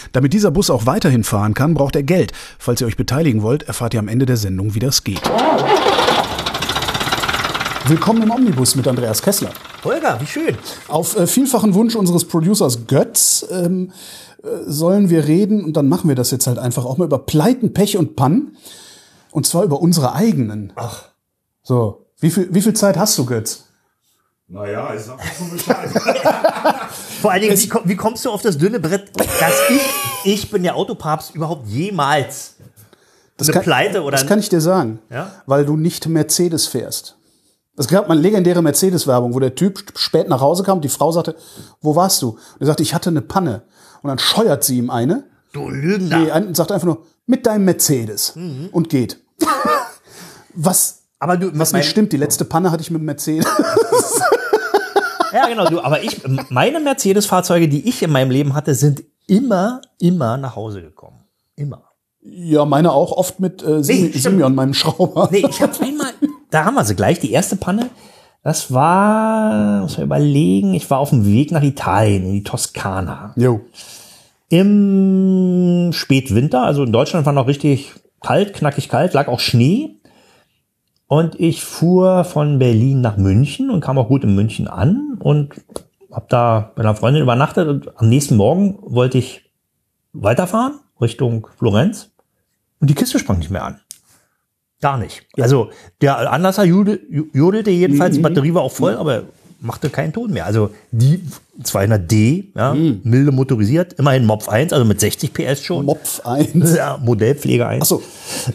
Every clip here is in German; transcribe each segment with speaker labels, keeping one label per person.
Speaker 1: Damit dieser Bus auch weiterhin fahren kann, braucht er Geld. Falls ihr euch beteiligen wollt, erfahrt ihr am Ende der Sendung, wie das geht. Willkommen im Omnibus mit Andreas Kessler.
Speaker 2: Holger, wie schön.
Speaker 1: Auf vielfachen Wunsch unseres Producers Götz sollen wir reden, und dann machen wir das jetzt halt einfach auch mal über Pleiten, Pech und Pannen. Und zwar über unsere eigenen.
Speaker 2: Ach.
Speaker 1: So, wie viel Zeit hast du, Götz?
Speaker 3: Naja, ich sag mal schon Bescheid.
Speaker 2: Vor allen Dingen, wie kommst du auf das dünne Brett, dass ich bin der Autopapst, überhaupt jemals Pleite oder...
Speaker 1: Das kann ich dir sagen,
Speaker 2: ja?
Speaker 1: Weil du nicht Mercedes fährst. Es gab mal eine legendäre Mercedes-Werbung, wo der Typ spät nach Hause kam und die Frau sagte, wo warst du? Und er sagte, ich hatte eine Panne. Und dann scheuert sie ihm eine.
Speaker 2: Du Lügner.
Speaker 1: Nee, und sagt einfach nur, mit deinem Mercedes. Und geht. Was nicht stimmt, die letzte Panne hatte ich mit dem Mercedes.
Speaker 2: Ja, genau, aber meine Mercedes-Fahrzeuge, die ich in meinem Leben hatte, sind immer nach Hause gekommen. Immer.
Speaker 1: Ja, meine auch oft mit Simeon, meinem Schrauber.
Speaker 2: Nee, ich habe einmal, da haben wir sie gleich, die erste Panne, das war, muss man überlegen, ich war auf dem Weg nach Italien, in die Toskana.
Speaker 1: Jo.
Speaker 2: Im Spätwinter, also in Deutschland war noch richtig kalt, knackig kalt, lag auch Schnee. Und ich fuhr von Berlin nach München und kam auch gut in München an und habe da bei einer Freundin übernachtet. Und am nächsten Morgen wollte ich weiterfahren Richtung Florenz und die Kiste sprang nicht mehr an. Gar nicht. Ja. Also der Anlasser jodelte jedenfalls, die Batterie war auch voll, aber machte keinen Ton mehr. Also die 200D, ja, milde motorisiert, immerhin Mopf 1, also mit 60 PS schon.
Speaker 1: Mopf 1?
Speaker 2: Ja, Modellpflege 1.
Speaker 1: Ach so.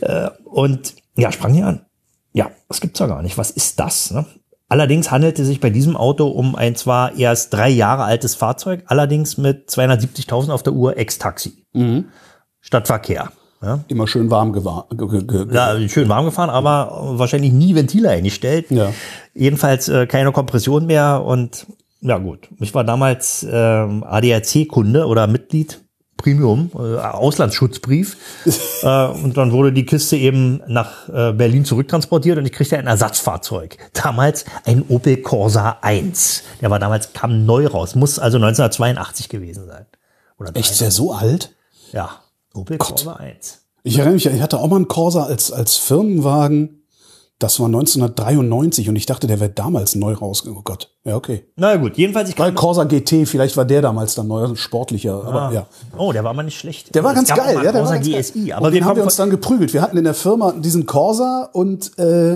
Speaker 2: Und ja, sprang hier an. Ja, das gibt's ja gar nicht. Was ist das? Ne? Allerdings handelte es sich bei diesem Auto um ein zwar erst 3 Jahre altes Fahrzeug, allerdings mit 270.000 auf der Uhr Ex-Taxi. Stadtverkehr. Ja?
Speaker 1: Immer schön warm gefahren.
Speaker 2: Ja, schön warm gefahren, aber wahrscheinlich nie Ventile eingestellt. Ja. Jedenfalls keine Kompression mehr und ja gut. Ich war damals ADAC-Kunde oder Mitglied. Premium, Auslandsschutzbrief. Und dann wurde die Kiste eben nach Berlin zurücktransportiert und ich kriegte ein Ersatzfahrzeug. Damals ein Opel Corsa 1. Der war damals, kam neu raus. Muss also 1982 gewesen sein. Oder
Speaker 1: echt, ist der so alt?
Speaker 2: Ja, Opel Corsa 1.
Speaker 1: Ich erinnere mich, ich hatte auch mal einen Corsa als Firmenwagen. Das war 1993 und ich dachte, der wäre damals neu rausgekommen. Oh Gott, ja, okay.
Speaker 2: Na gut, jedenfalls.
Speaker 1: Weil Corsa GT, vielleicht war der damals dann neu, sportlicher. Aber ja.
Speaker 2: Oh, der war mal nicht schlecht.
Speaker 1: Der war ganz geil. Ja, der war ganz
Speaker 2: GSI.
Speaker 1: Geil.
Speaker 2: Aber
Speaker 1: und den haben wir uns dann geprügelt. Wir hatten in der Firma diesen Corsa und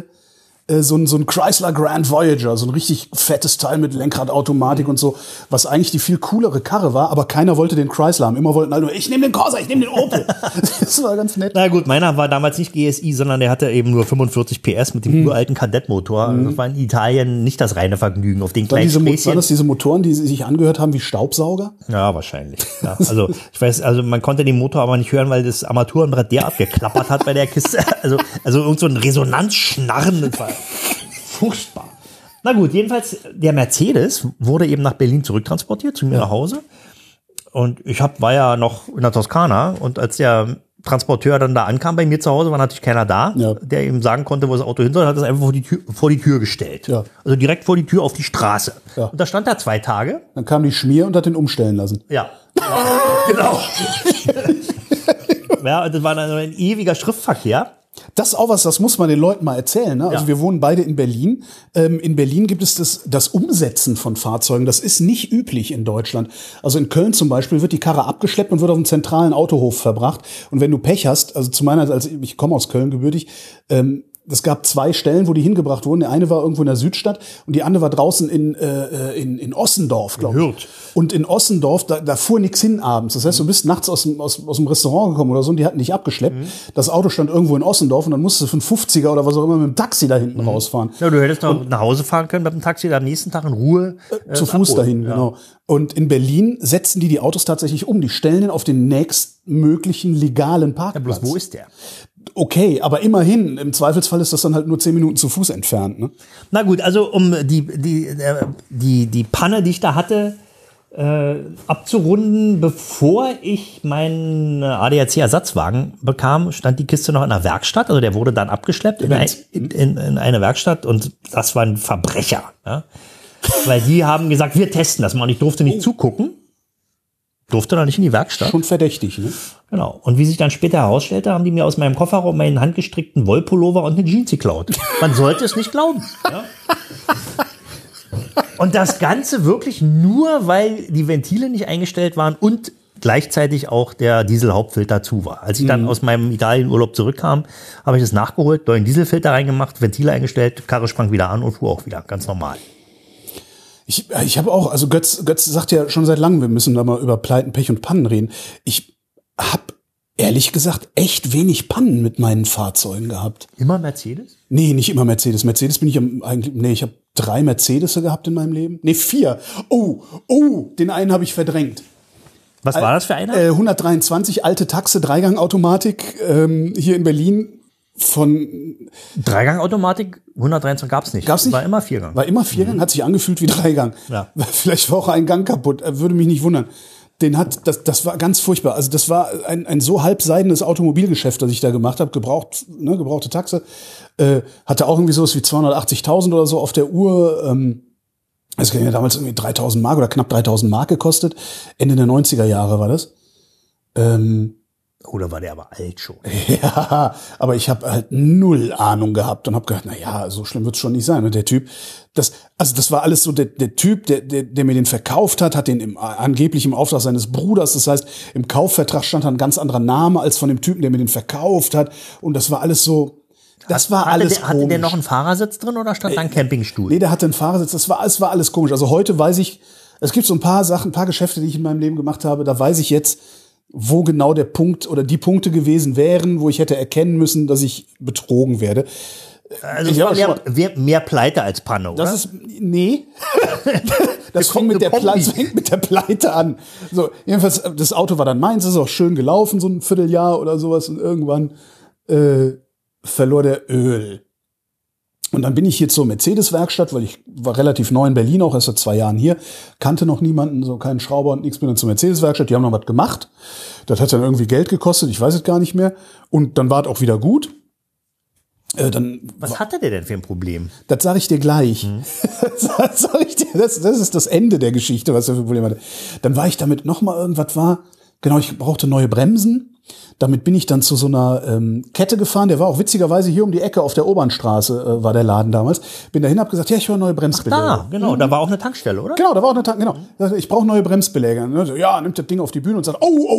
Speaker 1: so ein Chrysler Grand Voyager, so ein richtig fettes Teil mit Lenkradautomatik und so, was eigentlich die viel coolere Karre war, aber keiner wollte den Chrysler haben. Immer wollten alle nur, ich nehme den Corsa, ich nehme den Opel. Das war ganz nett.
Speaker 2: Na gut, meiner war damals nicht GSI, sondern der hatte eben nur 45 PS mit dem uralten Kadettmotor. Das war in Italien nicht das reine Vergnügen. Auf den kleinen Späßchen.
Speaker 1: Waren das diese Motoren, die sich angehört haben wie Staubsauger?
Speaker 2: Ja, wahrscheinlich. Ja, also ich weiß, also man konnte den Motor aber nicht hören, weil das Armaturenbrett derart geklappert hat bei der Kiste. Also irgend so ein Resonanzschnarren. Das war furchtbar. Na gut, jedenfalls, der Mercedes wurde eben nach Berlin zurücktransportiert, zu mir nach Hause. Und ich war ja noch in der Toskana. Und als der Transporteur dann da ankam bei mir zu Hause, war natürlich keiner da, der ihm sagen konnte, wo das Auto hin soll, hat es einfach vor die Tür gestellt. Ja. Also direkt vor die Tür auf die Straße. Ja. Und da stand er 2 Tage.
Speaker 1: Dann kam die Schmier und hat den umstellen lassen.
Speaker 2: Ja. Genau. Ja, das war dann ein ewiger Schriftverkehr.
Speaker 1: Das ist auch was, das muss man den Leuten mal erzählen. Ne? Also wir wohnen beide in Berlin. In Berlin gibt es das Umsetzen von Fahrzeugen. Das ist nicht üblich in Deutschland. Also in Köln zum Beispiel wird die Karre abgeschleppt und wird auf einen zentralen Autohof verbracht. Und wenn du Pech hast, also zu meiner, also ich komme aus Köln gebürtig, es gab 2 Stellen, wo die hingebracht wurden. Der eine war irgendwo in der Südstadt und die andere war draußen in Ossendorf, glaube ich. Und in Ossendorf, da fuhr nichts hin abends. Das heißt, du bist nachts aus dem Restaurant gekommen oder so und die hatten dich abgeschleppt. Das Auto stand irgendwo in Ossendorf und dann musstest du für einen 50er oder was auch immer mit dem Taxi da hinten rausfahren.
Speaker 2: Ja, du hättest noch nach Hause fahren können mit dem Taxi, dann am nächsten Tag in Ruhe.
Speaker 1: Zu Fuß dahin, genau. Und in Berlin setzen die Autos tatsächlich um. Die stellen den auf den nächstmöglichen legalen Parkplatz.
Speaker 2: Ja, bloß wo ist der?
Speaker 1: Okay, aber immerhin, im Zweifelsfall ist das dann halt nur 10 Minuten zu Fuß entfernt. Ne?
Speaker 2: Na gut, also um die Panne, die ich da hatte, abzurunden, bevor ich meinen ADAC-Ersatzwagen bekam, stand die Kiste noch in der Werkstatt. Also der wurde dann abgeschleppt in eine Werkstatt und das war ein Verbrecher. Ja? Weil die haben gesagt, wir testen das mal und ich durfte nicht zugucken. Durfte da nicht in die Werkstatt.
Speaker 1: Schon verdächtig, ne?
Speaker 2: Genau. Und wie sich dann später herausstellte, haben die mir aus meinem Kofferraum meinen handgestrickten Wollpullover und eine Jeans geklaut. Man sollte es nicht glauben. Ja? Und das Ganze wirklich nur, weil die Ventile nicht eingestellt waren und gleichzeitig auch der Dieselhauptfilter zu war. Als ich dann aus meinem Italienurlaub zurückkam, habe ich das nachgeholt, neuen Dieselfilter reingemacht, Ventile eingestellt, Karre sprang wieder an und fuhr auch wieder. Ganz normal.
Speaker 1: Ich habe auch, also Götz sagt ja schon seit langem, wir müssen da mal über Pleiten, Pech und Pannen reden. Ich habe ehrlich gesagt echt wenig Pannen mit meinen Fahrzeugen gehabt.
Speaker 2: Immer Mercedes?
Speaker 1: Nee, nicht immer Mercedes. Mercedes bin ich eigentlich, nee, ich habe 3 Mercedes gehabt in meinem Leben. Nee, 4. Oh, den einen habe ich verdrängt.
Speaker 2: Was war das für einer?
Speaker 1: 123, alte Taxe, Dreigang-Automatik, hier in Berlin von...
Speaker 2: Dreigang-Automatik, 123 gab's nicht.
Speaker 1: Gab's nicht?
Speaker 2: War immer Viergang.
Speaker 1: War immer Viergang, hat sich angefühlt wie Dreigang.
Speaker 2: Ja.
Speaker 1: Vielleicht war auch ein Gang kaputt, würde mich nicht wundern. Das war ganz furchtbar. Also das war ein so halbseidenes Automobilgeschäft, das ich da gemacht habe, gebrauchte Taxe. Hatte auch irgendwie sowas wie 280.000 oder so auf der Uhr. Das hat ja damals irgendwie 3.000 Mark oder knapp 3.000 Mark gekostet. Ende der 90er Jahre war das.
Speaker 2: Oder war der aber alt schon?
Speaker 1: Ja, aber ich habe halt null Ahnung gehabt und habe gedacht, na ja, so schlimm wird's schon nicht sein. Und der Typ, das war alles so, der Typ, der mir den verkauft hat den angeblich im Auftrag seines Bruders. Das heißt, im Kaufvertrag stand da ein ganz anderer Name als von dem Typen, der mir den verkauft hat. Und das war alles so, komisch.
Speaker 2: Hatte der noch einen Fahrersitz drin oder stand da ein Campingstuhl?
Speaker 1: Nee, der hatte einen Fahrersitz. Es war alles komisch. Also heute weiß ich, es gibt so ein paar Sachen, ein paar Geschäfte, die ich in meinem Leben gemacht habe. Da weiß ich jetzt, wo genau der Punkt oder die Punkte gewesen wären, wo ich hätte erkennen müssen, dass ich betrogen werde.
Speaker 2: Also es war mehr Pleite als Panne, oder?
Speaker 1: Nee. Das fängt mit der Pleite an. So, jedenfalls, das Auto war dann meins, ist auch schön gelaufen, so ein Vierteljahr oder sowas. Und irgendwann verlor der Öl. Und dann bin ich hier zur Mercedes-Werkstatt, weil ich war relativ neu in Berlin, auch erst seit 2 Jahren hier, kannte noch niemanden, so keinen Schrauber und nichts, bin dann zur Mercedes-Werkstatt, die haben noch was gemacht. Das hat dann irgendwie Geld gekostet, ich weiß es gar nicht mehr. Und dann war es auch wieder gut.
Speaker 2: Was hatte der denn für ein Problem?
Speaker 1: Das sage ich dir gleich. Das ist das Ende der Geschichte, was er für ein Problem hatte. Dann war ich damit nochmal irgendwas genau, ich brauchte neue Bremsen. Damit bin ich dann zu so einer Kette gefahren. Der war auch witzigerweise hier um die Ecke auf der Obernstraße, war der Laden damals. Bin dahin, hab gesagt, ja, ich will neue Bremsbeläge.
Speaker 2: Da, genau, da war auch eine Tankstelle, oder?
Speaker 1: Genau, da war auch eine Tankstelle, genau. Ich brauche neue Bremsbeläge. Ja, nimmt das Ding auf die Bühne und sagt,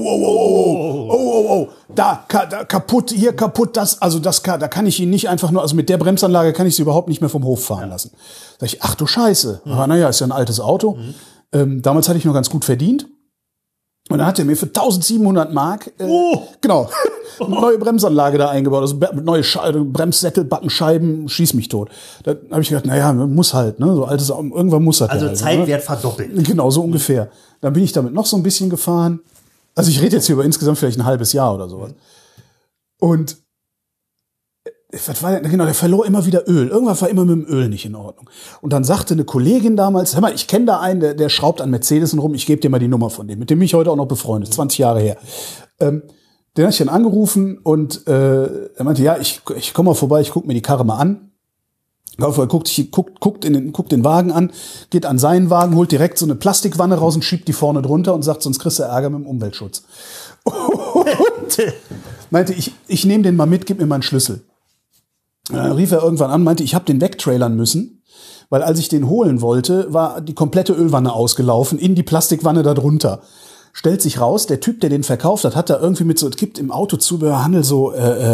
Speaker 1: da kaputt, hier kaputt, da kann ich ihn nicht einfach nur, also mit der Bremsanlage kann ich sie überhaupt nicht mehr vom Hof fahren lassen. Sag ich, ach du Scheiße. Aber naja, ist ja ein altes Auto. Damals hatte ich noch ganz gut verdient. Und dann hat er mir für 1.700 Mark genau eine neue Bremsanlage da eingebaut, also neue Bremssättel, Backenscheiben, schieß mich tot. Da habe ich gedacht, naja, muss halt, ne, so altes, irgendwann muss das.
Speaker 2: Also
Speaker 1: halt,
Speaker 2: Zeitwert verdoppelt.
Speaker 1: Genau, so ungefähr. Dann bin ich damit noch so ein bisschen gefahren. Also ich rede jetzt hier über insgesamt vielleicht ein halbes Jahr oder sowas. Und was war denn? Genau, der verlor immer wieder Öl. Irgendwas war immer mit dem Öl nicht in Ordnung. Und dann sagte eine Kollegin damals, hör mal, ich kenne da einen, der schraubt an Mercedes rum, ich gebe dir mal die Nummer von dem, mit dem bin ich heute auch noch befreundet, 20 Jahre her. Den habe ich dann angerufen und er meinte, ja, ich komme mal vorbei, ich gucke mir die Karre mal an. Er guckt den Wagen an, geht an seinen Wagen, holt direkt so eine Plastikwanne raus und schiebt die vorne drunter und sagt, sonst kriegst du Ärger mit dem Umweltschutz. Und meinte, ich nehme den mal mit, gib mir mal einen Schlüssel. Dann rief er irgendwann an, meinte, ich habe den wegtrailern müssen, weil als ich den holen wollte, war die komplette Ölwanne ausgelaufen, in die Plastikwanne da drunter. Stellt sich raus, der Typ, der den verkauft hat da irgendwie mit so, es gibt im Autozubehörhandel so,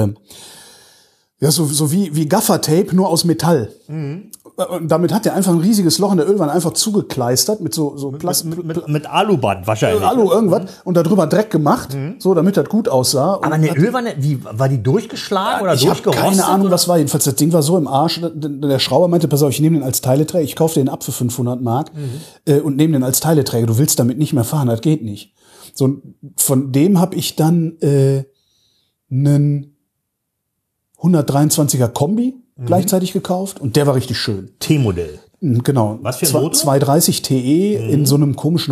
Speaker 1: so wie Gaffertape, nur aus Metall. Und damit hat er einfach ein riesiges Loch in der Ölwanne einfach zugekleistert mit so
Speaker 2: mit Aluband wahrscheinlich.
Speaker 1: Alu irgendwas und darüber Dreck gemacht, so damit das gut aussah.
Speaker 2: Aber eine Ölwanne, wie war die durchgeschlagen oder
Speaker 1: ich
Speaker 2: durchgerostet?
Speaker 1: Ich habe keine Ahnung, was war. Jedenfalls das Ding war so im Arsch. Der Schrauber meinte, pass auf, ich nehme den als Teileträger, ich kaufe den ab für 500 Mark und nehme den als Teileträger. Du willst damit nicht mehr fahren, das geht nicht. So, von dem habe ich dann einen 123er Kombi gleichzeitig gekauft und der war richtig schön.
Speaker 2: T-Modell.
Speaker 1: Genau.
Speaker 2: Was für ein Motor?
Speaker 1: 230 TE in so einem komischen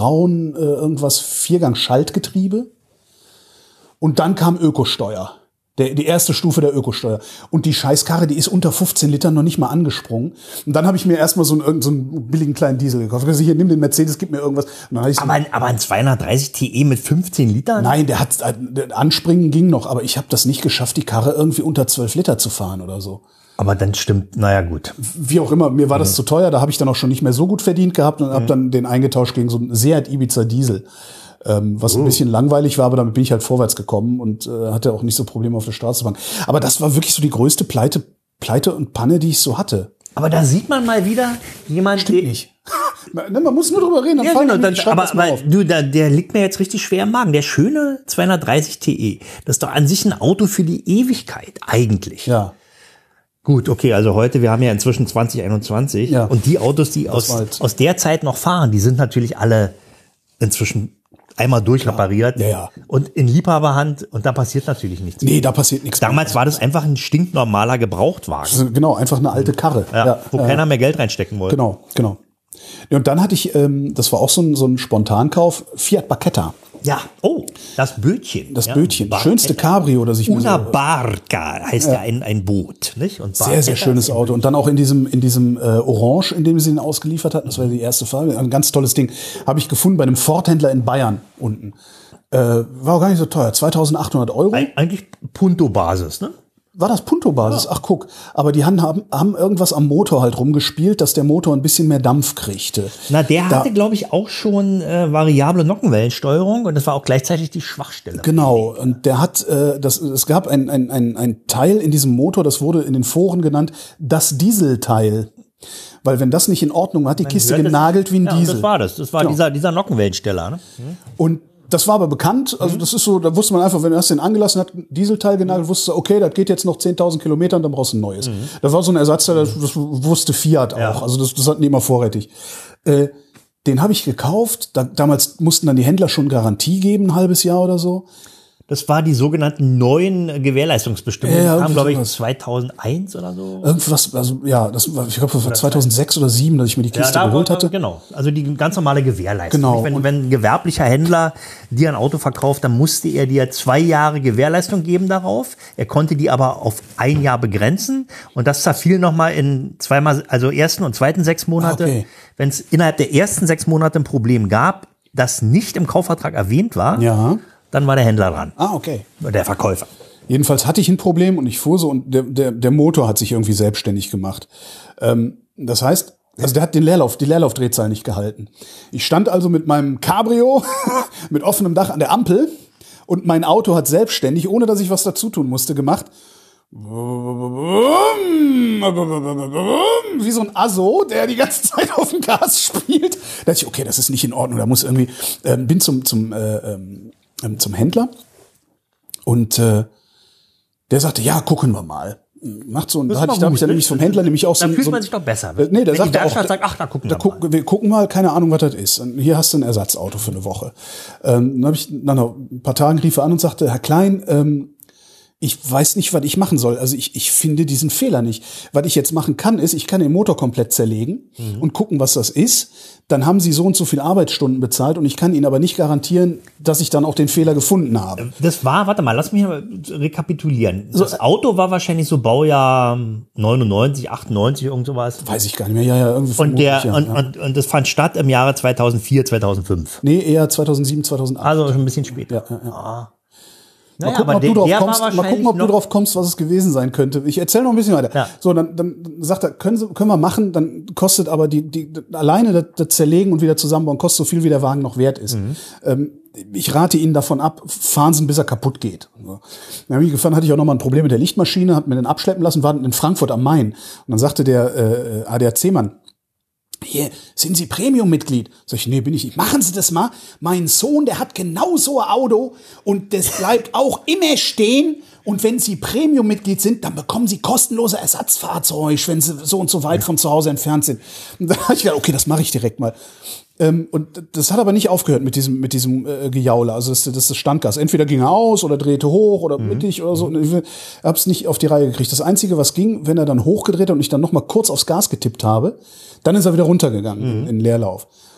Speaker 1: Rostbraun, irgendwas 4-Gang-Schaltgetriebe. Und dann kam Ökosteuer. Die erste Stufe der Ökosteuer. Und die Scheißkarre, die ist unter 15 Litern noch nicht mal angesprungen. Und dann habe ich mir erstmal so einen billigen kleinen Diesel gekauft. Ich hier, nimm den Mercedes, gib mir irgendwas. Und dann
Speaker 2: aber ein 230 TE mit 15 Litern?
Speaker 1: Nein, der anspringen ging noch, aber ich habe das nicht geschafft, die Karre irgendwie unter 12 Liter zu fahren oder so.
Speaker 2: Aber dann stimmt, naja gut.
Speaker 1: Wie auch immer, mir war das zu teuer, da habe ich dann auch schon nicht mehr so gut verdient gehabt und habe dann den eingetauscht gegen so einen Seat Ibiza Diesel. Was ein bisschen langweilig war, aber damit bin ich halt vorwärts gekommen und hatte auch nicht so Probleme auf der Straße zu fahren. Aber das war wirklich so die größte Pleite und Panne, die ich so hatte.
Speaker 2: Aber da sieht man mal wieder jemand,
Speaker 1: Stimmt nicht. Man muss nur drüber reden.
Speaker 2: Der liegt mir jetzt richtig schwer im Magen. Der schöne 230 TE, das ist doch an sich ein Auto für die Ewigkeit eigentlich.
Speaker 1: Ja.
Speaker 2: Gut, okay, also heute, wir haben ja inzwischen 2021 und die Autos, die aus der Zeit noch fahren, die sind natürlich alle inzwischen einmal durchrepariert und in Liebhaberhand und da passiert natürlich nichts.
Speaker 1: Nee, da passiert nichts.
Speaker 2: Damals war das einfach ein stinknormaler Gebrauchtwagen.
Speaker 1: Genau, einfach eine alte Karre.
Speaker 2: Wo keiner mehr Geld reinstecken wollte.
Speaker 1: Genau. Und dann hatte ich, das war auch so ein Spontankauf, Fiat Barchetta.
Speaker 2: Ja, das Bötchen.
Speaker 1: Das Bötchen, das schönste Cabrio, das ich mir
Speaker 2: Una Barca heißt ja ein Boot, nicht? Und
Speaker 1: sehr, sehr schönes Auto. Und dann auch in diesem Orange, in dem sie ihn ausgeliefert hatten, das war die erste Farbe, ein ganz tolles Ding, habe ich gefunden bei einem Ford-Händler in Bayern unten. War auch gar nicht so teuer, 2.800 Euro.
Speaker 2: Eigentlich Punto-Basis, ne?
Speaker 1: War das Punto-Basis? Ja. Ach, guck. Aber die haben irgendwas am Motor halt rumgespielt, dass der Motor ein bisschen mehr Dampf kriegte.
Speaker 2: Na, der hatte, glaube ich, auch schon variable Nockenwellensteuerung und das war auch gleichzeitig die Schwachstelle.
Speaker 1: Genau. Und der hat, es gab ein Teil in diesem Motor, das wurde in den Foren genannt, das Dieselteil. Weil wenn das nicht in Ordnung war, hat die Kiste genagelt wie ein Diesel.
Speaker 2: Das war das. Das war dieser Nockenwellensteller, ne?
Speaker 1: Und das war aber bekannt, also das ist so, da wusste man einfach, wenn er das den angelassen hat, Dieselteil genagelt, wusste okay, das geht jetzt noch 10.000 Kilometer und dann brauchst du ein neues. Da war so ein Ersatzteil, das wusste Fiat auch, also das hatten die immer vorrätig. Den habe ich gekauft, damals mussten dann die Händler schon Garantie geben, ein halbes Jahr oder so.
Speaker 2: Das war die sogenannten neuen Gewährleistungsbestimmungen. Die kamen, glaube ich, 2001 oder so.
Speaker 1: Irgendwas, also ja, ich glaube, das war 2006 oder 2007, dass ich mir die Kiste geholt hatte.
Speaker 2: Genau, also die ganz normale Gewährleistung.
Speaker 1: Genau.
Speaker 2: Wenn ein gewerblicher Händler dir ein Auto verkauft, dann musste er dir 2 Jahre Gewährleistung geben darauf. Er konnte die aber auf 1 Jahr begrenzen und das zerfiel nochmal in zweimal, also ersten und zweiten 6 Monate.
Speaker 1: Okay.
Speaker 2: Wenn es innerhalb der ersten 6 Monate ein Problem gab, das nicht im Kaufvertrag erwähnt war, dann war der Händler dran.
Speaker 1: Ah, okay.
Speaker 2: Der Verkäufer.
Speaker 1: Jedenfalls hatte ich ein Problem und ich fuhr so und der Motor hat sich irgendwie selbstständig gemacht. Das heißt, also der hat die Leerlaufdrehzahl nicht gehalten. Ich stand also mit meinem Cabrio mit offenem Dach an der Ampel und mein Auto hat selbstständig, ohne dass ich was dazu tun musste, gemacht. Wie so ein Asso, der die ganze Zeit auf dem Gas spielt. Da dachte ich, okay, das ist nicht in Ordnung. Da muss irgendwie, bin zum Händler und der sagte, ja, gucken wir mal. Macht so, da habe ich dann nämlich vom Händler nämlich auch so.
Speaker 2: Da fühlt man sich doch besser.
Speaker 1: Nee, der sagt auch,
Speaker 2: sagt, ach, da gucken wir mal.
Speaker 1: Wir gucken mal, keine Ahnung, was das ist. Und hier hast du ein Ersatzauto für eine Woche. Dann habe ich nach ein paar Tagen rief er an und sagte, Herr Klein, ich weiß nicht, was ich machen soll. Also ich finde diesen Fehler nicht. Was ich jetzt machen kann, ist, ich kann den Motor komplett zerlegen und gucken, was das ist. Dann haben Sie so und so viele Arbeitsstunden bezahlt und ich kann Ihnen aber nicht garantieren, dass ich dann auch den Fehler gefunden habe.
Speaker 2: Das war, warte mal, lass mich mal rekapitulieren. Das Auto war wahrscheinlich so Baujahr 99, 98, irgend sowas.
Speaker 1: Weiß ich gar nicht mehr. Ja, irgendwie.
Speaker 2: Und das fand statt im Jahre 2004, 2005.
Speaker 1: Nee, eher 2007, 2008.
Speaker 2: Also schon ein bisschen später.
Speaker 1: Ja. Mal gucken, ob du drauf kommst, was es gewesen sein könnte. Ich erzähle noch ein bisschen weiter. Ja. So, dann sagt er, können wir machen, dann kostet aber die alleine das Zerlegen und wieder zusammenbauen, kostet so viel, wie der Wagen noch wert ist. Ich rate Ihnen davon ab, fahren Sie ihn, bis er kaputt geht. So. Dann habe ich gefahren, hatte ich auch noch mal ein Problem mit der Lichtmaschine, hat mir den abschleppen lassen, war in Frankfurt am Main. Und dann sagte der ADAC-Mann, hier, sind Sie Premium-Mitglied? Sag ich, nee, bin ich nicht. Machen Sie das mal. Mein Sohn, der hat genau so ein Auto und das bleibt auch immer stehen. Und wenn Sie Premium-Mitglied sind, dann bekommen Sie kostenlose Ersatzfahrzeug, wenn Sie so und so weit von zu Hause entfernt sind. Und dann habe ich gedacht, okay, das mache ich direkt mal. Und das hat aber nicht aufgehört mit diesem Gejaule. Also das ist das Standgas. Entweder ging er aus oder drehte hoch oder mittig oder so. Und ich habe es nicht auf die Reihe gekriegt. Das Einzige, was ging, wenn er dann hochgedreht hat und ich dann noch mal kurz aufs Gas getippt habe, dann ist er wieder runtergegangen in Leerlauf.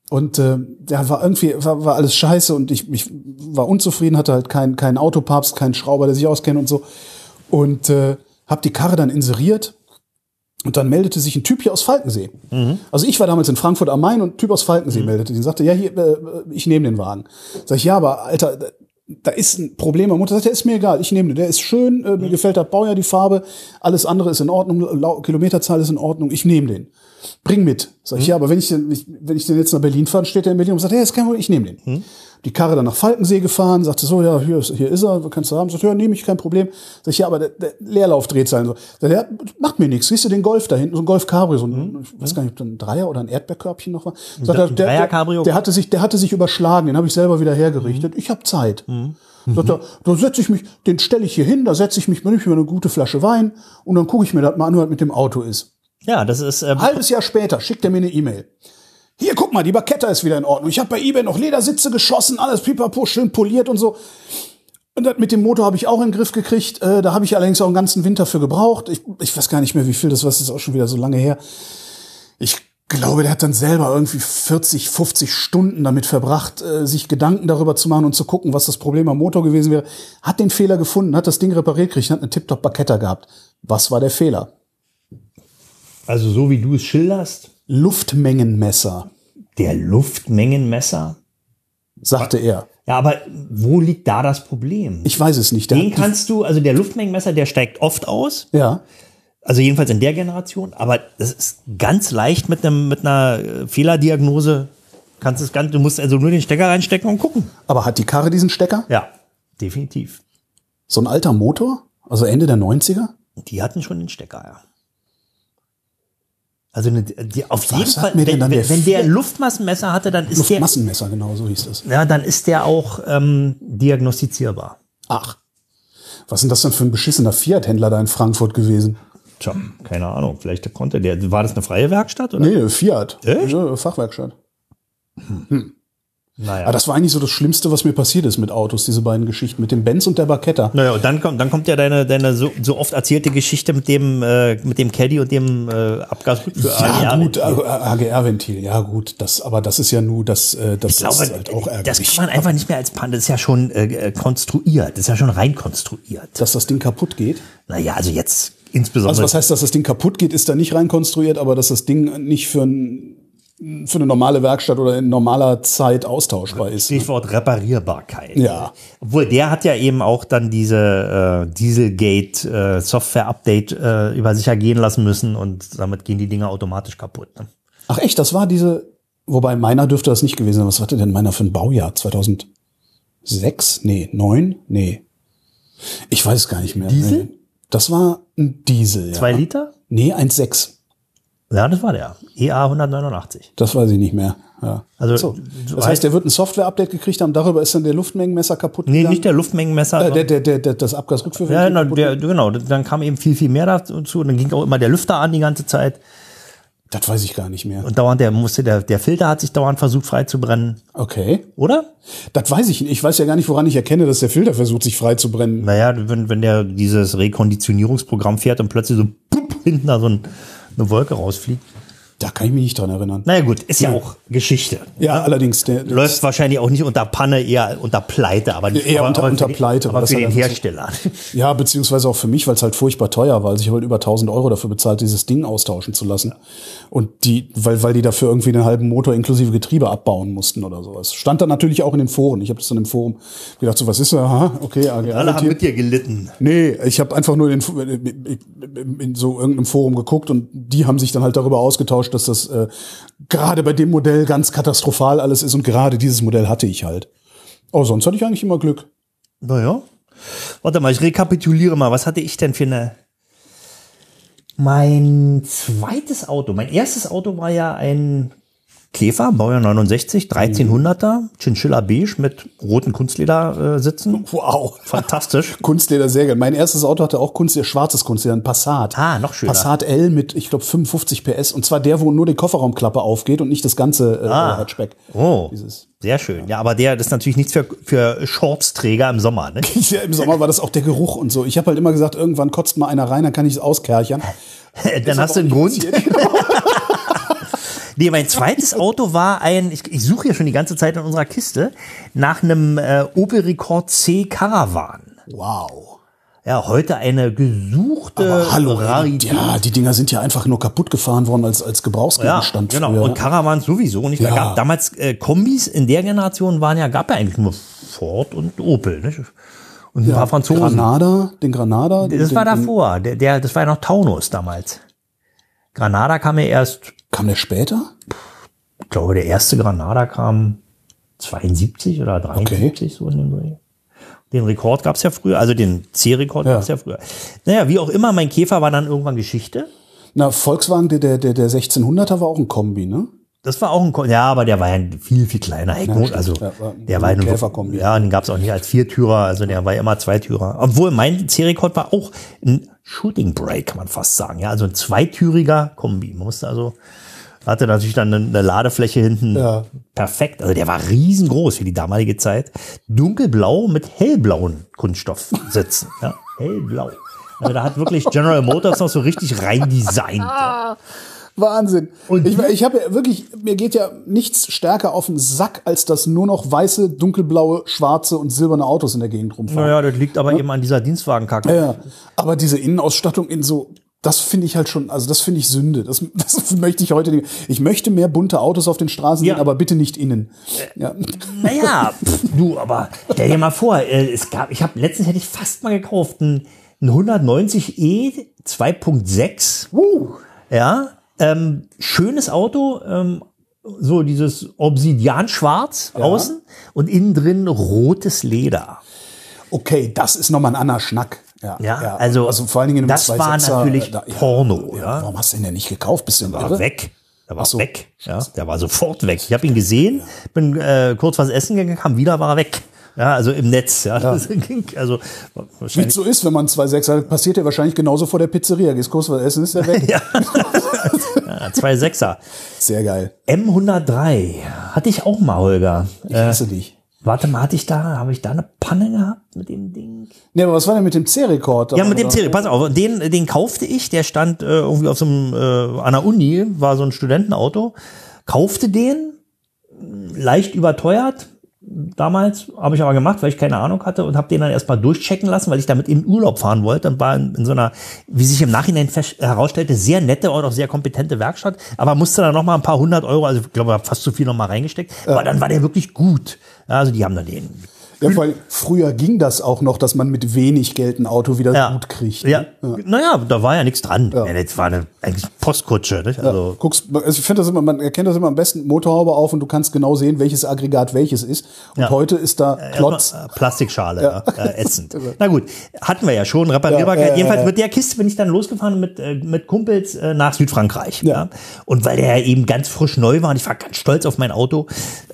Speaker 1: Und ja, war irgendwie war alles scheiße und ich war unzufrieden, hatte halt keinen Autopapst, keinen Schrauber, der sich auskennt und so. Und hab die Karre dann inseriert und dann meldete sich ein Typ hier aus Falkensee. Also ich war damals in Frankfurt am Main und ein Typ aus Falkensee meldete sich und sagte, ja, hier, ich nehme den Wagen. Sag ich, ja, aber Alter, da ist ein Problem. Meine Mutter sagt, der ist mir egal, ich nehme den. Der ist schön, mir gefällt das Baujahr, die Farbe, alles andere ist in Ordnung, Kilometerzahl ist in Ordnung, ich nehme den. Bring mit. Sag ich, ja, aber wenn ich den jetzt nach Berlin fahre, steht der in Berlin und sagt, ja, ist kein Problem, ich nehme den. Die Karre dann nach Falkensee gefahren, sagte so, ja, hier ist er, kannst du haben. Sagt, ja, nehme ich, kein Problem. Sag ich, ja, aber der Leerlaufdrehzahlen so. Sagt, ja, macht mir nichts. Siehst du den Golf da hinten, so ein Golf Cabrio, so ein, ich weiß gar nicht, ob da ein Dreier oder ein Erdbeerkörbchen noch war. Sagt er,
Speaker 2: Dreier Cabrio.
Speaker 1: Der hatte sich überschlagen, den habe ich selber wieder hergerichtet. Ich habe Zeit. Sagt er, da setze ich mich, den stelle ich hier hin, da setze ich mich, nehme ich mir eine gute Flasche Wein und dann gucke ich mir das mal an, was mit dem Auto ist.
Speaker 2: Ja, das ist
Speaker 1: Halbes Jahr später schickt er mir eine E-Mail. Hier, guck mal, die Baketta ist wieder in Ordnung. Ich habe bei eBay noch Ledersitze geschossen, alles pipapo, schön poliert und so. Und das mit dem Motor habe ich auch in den Griff gekriegt. Da habe ich allerdings auch einen ganzen Winter für gebraucht. Ich weiß gar nicht mehr, wie viel das war. Das ist auch schon wieder so lange her. Ich glaube, der hat dann selber irgendwie 40, 50 Stunden damit verbracht, sich Gedanken darüber zu machen und zu gucken, was das Problem am Motor gewesen wäre. Hat den Fehler gefunden, hat das Ding repariert gekriegt, hat eine Tip-Top Baketta gehabt. Was war der Fehler?
Speaker 2: also so wie du es schilderst.
Speaker 1: Luftmengenmesser.
Speaker 2: Der Luftmengenmesser?
Speaker 1: Sagte er.
Speaker 2: Ja, aber wo liegt da das Problem?
Speaker 1: Ich weiß es nicht.
Speaker 2: Den kannst du, also der Luftmengenmesser, der steigt oft aus.
Speaker 1: Ja.
Speaker 2: Also jedenfalls in der Generation. Aber das ist ganz leicht mit einer Fehlerdiagnose. Du musst also nur den Stecker reinstecken und gucken.
Speaker 1: Aber hat die Karre diesen Stecker?
Speaker 2: Ja, definitiv.
Speaker 1: So ein alter Motor? Also Ende der 90er?
Speaker 2: Die hatten schon den Stecker, ja. Also auf jeden Fall, wenn der Luftmassenmesser hatte, dann ist
Speaker 1: Luftmassenmesser, genau, so hieß das.
Speaker 2: Ja, dann ist der auch diagnostizierbar.
Speaker 1: Ach, was ist denn das denn für ein beschissener Fiat-Händler da in Frankfurt gewesen?
Speaker 2: Tja, keine Ahnung, vielleicht konnte der. War das eine freie Werkstatt, oder?
Speaker 1: Nee, Fiat.
Speaker 2: Echt?
Speaker 1: Ja, Fachwerkstatt.
Speaker 2: Naja.
Speaker 1: Aber das war eigentlich so das Schlimmste, was mir passiert ist mit Autos, diese beiden Geschichten, mit dem Benz und der Baketta.
Speaker 2: Naja, und dann kommt ja deine so oft erzählte Geschichte mit dem Caddy und dem Abgasrückführer.
Speaker 1: Ja, gut, AGR-Ventil, ja gut, aber das ist ja nur, das ist halt auch ärgerlich.
Speaker 2: Das kann man einfach nicht mehr als Panne, das ist ja schon konstruiert, das ist ja schon rein konstruiert.
Speaker 1: Dass das Ding kaputt geht?
Speaker 2: Naja, also jetzt insbesondere.
Speaker 1: Also was heißt, dass das Ding kaputt geht, ist da nicht rein konstruiert, aber dass das Ding nicht für eine normale Werkstatt oder in normaler Zeit austauschbar ist.
Speaker 2: Stichwort Reparierbarkeit.
Speaker 1: Ja.
Speaker 2: Obwohl, der hat ja eben auch dann diese Dieselgate Software-Update über sich ergehen lassen müssen und damit gehen die Dinger automatisch kaputt. Ne?
Speaker 1: Ach echt, das war wobei meiner dürfte das nicht gewesen sein. Was hatte denn meiner für ein Baujahr? 2006? Nee, 9? Nee. Ich weiß es gar nicht mehr.
Speaker 2: Diesel?
Speaker 1: Nee. Das war ein Diesel, ja.
Speaker 2: 2 Liter?
Speaker 1: Nee, 1,6.
Speaker 2: Ja, das war der. EA 189.
Speaker 1: Das weiß ich nicht mehr. Ja.
Speaker 2: Also,
Speaker 1: so. Das heißt, der wird ein Software-Update gekriegt haben, darüber ist dann der Luftmengenmesser kaputt gegangen?
Speaker 2: Nee, nicht der Luftmengenmesser.
Speaker 1: Das Abgasrückführventil.
Speaker 2: Ja, genau. Dann kam eben viel mehr dazu. Und dann ging auch immer der Lüfter an die ganze Zeit.
Speaker 1: Das weiß ich gar nicht mehr.
Speaker 2: Und dauernd der Filter hat sich dauernd versucht frei zu brennen.
Speaker 1: Okay.
Speaker 2: Oder?
Speaker 1: Das weiß ich nicht. Ich weiß ja gar nicht, woran ich erkenne, dass der Filter versucht, sich frei zu brennen.
Speaker 2: Naja, wenn der dieses Rekonditionierungsprogramm fährt und plötzlich so hinten da so eine Wolke rausfliegt.
Speaker 1: Da kann ich mich nicht dran erinnern.
Speaker 2: Naja gut, ist ja auch Geschichte.
Speaker 1: Ja, allerdings.
Speaker 2: Läuft wahrscheinlich auch nicht unter Panne, eher unter Pleite. Aber
Speaker 1: eher unter Pleite.
Speaker 2: Aber für den Hersteller.
Speaker 1: Ja, beziehungsweise auch für mich, weil es halt furchtbar teuer war. Also ich habe halt über 1.000 € dafür bezahlt, dieses Ding austauschen zu lassen. Und weil die dafür irgendwie einen halben Motor inklusive Getriebe abbauen mussten oder sowas. Stand dann natürlich auch in den Foren. Ich habe das dann im Forum gedacht, so was ist da? Aha, okay, AGR.
Speaker 2: Alle haben mit dir gelitten.
Speaker 1: Nee, ich habe einfach nur in so irgendeinem Forum geguckt und die haben sich dann halt darüber ausgetauscht, dass das gerade bei dem Modell ganz katastrophal alles ist und gerade dieses Modell hatte ich halt. Oh, sonst hatte ich eigentlich immer Glück.
Speaker 2: Naja. Warte mal, ich rekapituliere mal. Was hatte ich denn für mein zweites Auto? Mein erstes Auto war ja ein Käfer, Baujahr 69, 1300er, Chinchilla Beige mit roten Kunstledersitzen.
Speaker 1: Wow.
Speaker 2: Fantastisch.
Speaker 1: Kunstleder, sehr geil. Mein erstes Auto hatte auch Kunstleder, schwarzes Kunstleder, ein Passat.
Speaker 2: Ah, noch schöner.
Speaker 1: Passat L mit, ich glaube, 55 PS. Und zwar der, wo nur die Kofferraumklappe aufgeht und nicht das ganze Hatchback.
Speaker 2: Oh, sehr schön. Ja, aber das ist natürlich nichts für Shortsträger im Sommer, ne?
Speaker 1: Ja, im Sommer war das auch der Geruch und so. Ich habe halt immer gesagt, irgendwann kotzt mal einer rein, dann kann ich es auskerchern.
Speaker 2: Dann hast du einen Grund. Nee, mein zweites Auto war ich suche hier schon die ganze Zeit in unserer Kiste, nach einem Opel Rekord C Caravan.
Speaker 1: Wow.
Speaker 2: Ja, heute eine gesuchte
Speaker 1: Aber hallo,
Speaker 2: Rarität.
Speaker 1: ja, die Dinger sind ja einfach nur kaputt gefahren worden als Gebrauchsgegenstand.
Speaker 2: Ja, genau.
Speaker 1: früher.
Speaker 2: Und Caravans sowieso nicht. Da
Speaker 1: Ja.
Speaker 2: gab damals Kombis in der Generation gab ja eigentlich nur Ford und Opel, nicht? Und ein paar Franzosen.
Speaker 1: Den Granada.
Speaker 2: Das war davor. Das war ja noch Taunus damals. Granada kam ja erst,
Speaker 1: Kam der später?
Speaker 2: ich glaube, der erste Granada kam 72 oder 73, so in dem Dreh. Den Rekord gab's ja früher, also den C-Rekord gab's ja früher. Naja, wie auch immer, mein Käfer war dann irgendwann Geschichte.
Speaker 1: Na, Volkswagen, der 1600er war auch ein Kombi, ne?
Speaker 2: Das war auch ja, aber der war ja viel, viel kleiner.
Speaker 1: stimmt.
Speaker 2: Also,
Speaker 1: Ja,
Speaker 2: der war
Speaker 1: ein
Speaker 2: nur,
Speaker 1: Käferkombi.
Speaker 2: ja, den gab's auch nicht als Viertürer, also der war ja immer Zweitürer. Obwohl mein C-Rekord war auch ein Shooting Brake, kann man fast sagen. Ja, also ein zweitüriger Kombi. Man musste hatte natürlich dann eine Ladefläche hinten.
Speaker 1: Ja.
Speaker 2: Perfekt. Also der war riesengroß für die damalige Zeit. Dunkelblau mit hellblauen Kunststoffsitzen. Ja, hellblau. Also da hat wirklich General Motors noch so richtig rein designt. Ja.
Speaker 1: Wahnsinn.
Speaker 2: Und
Speaker 1: ich habe ja wirklich, mir geht ja nichts stärker auf den Sack, als dass nur noch weiße, dunkelblaue, schwarze und silberne Autos in der Gegend rumfahren.
Speaker 2: Naja, das liegt aber eben an dieser Dienstwagenkacke.
Speaker 1: Ja, aber diese Innenausstattung in so, das finde ich halt schon, also das finde ich Sünde. Das möchte ich heute nicht. Ich möchte mehr bunte Autos auf den Straßen sehen, aber bitte nicht innen. Ja.
Speaker 2: Naja, du, aber stell dir mal vor, letztens hätte ich fast mal gekauft, ein 190e 2.6. Ja, schönes Auto, so dieses Obsidian-Schwarz außen und innen drin rotes Leder.
Speaker 1: Okay, das ist nochmal ein anderer Schnack.
Speaker 2: Ja, also
Speaker 1: vor allen Dingen in einem
Speaker 2: das war
Speaker 1: 2.6er,
Speaker 2: natürlich Porno. Ja.
Speaker 1: Warum hast du den denn nicht gekauft? Bist du
Speaker 2: Der war
Speaker 1: irre?
Speaker 2: weg. Der war weg. Ja, der war sofort weg. Ich habe ihn gesehen, bin kurz was essen gegangen, kam wieder, war er weg. Ja, also im Netz. Ja. Das ging, also
Speaker 1: Wie es so ist, wenn man 2.6 hat, passiert ja wahrscheinlich genauso vor der Pizzeria. Gehst kurz was essen, ist der weg.
Speaker 2: Ja. 2.6er.
Speaker 1: Sehr geil.
Speaker 2: M103 hatte ich auch mal, Holger.
Speaker 1: Ich hasse dich.
Speaker 2: Warte mal, habe ich da eine Panne gehabt mit dem Ding?
Speaker 1: Nee, aber was war denn mit dem C-Rekord?
Speaker 2: Ja, mit dem C-Rekord, pass auf, den kaufte ich, der stand irgendwie auf so einem, an der Uni, war so ein Studentenauto, kaufte den, leicht überteuert, damals, habe ich aber gemacht, weil ich keine Ahnung hatte und habe den dann erstmal durchchecken lassen, weil ich damit in Urlaub fahren wollte und war in so einer, wie sich im Nachhinein herausstellte, sehr nette und auch sehr kompetente Werkstatt, aber musste dann nochmal ein paar 100 Euro, also ich glaube, ich habe fast zu viel nochmal reingesteckt, aber dann war der wirklich gut. Also die haben dann den.
Speaker 1: Ja, weil früher ging das auch noch, dass man mit wenig Geld ein Auto wieder gut kriegt.
Speaker 2: Ja. Naja, da war ja nichts dran. Ja. Das war eigentlich Postkutsche. Nicht? Also
Speaker 1: ich finde das immer, man erkennt das immer am besten, Motorhaube auf und du kannst genau sehen, welches Aggregat welches ist. Und heute ist da Klotz.
Speaker 2: Plastikschale, ätzend. Na gut, hatten wir ja schon, Reparierbarkeit. Jedenfalls mit der Kiste bin ich dann losgefahren mit Kumpels nach Südfrankreich. Ja. Und weil der ja eben ganz frisch neu war und ich war ganz stolz auf mein Auto,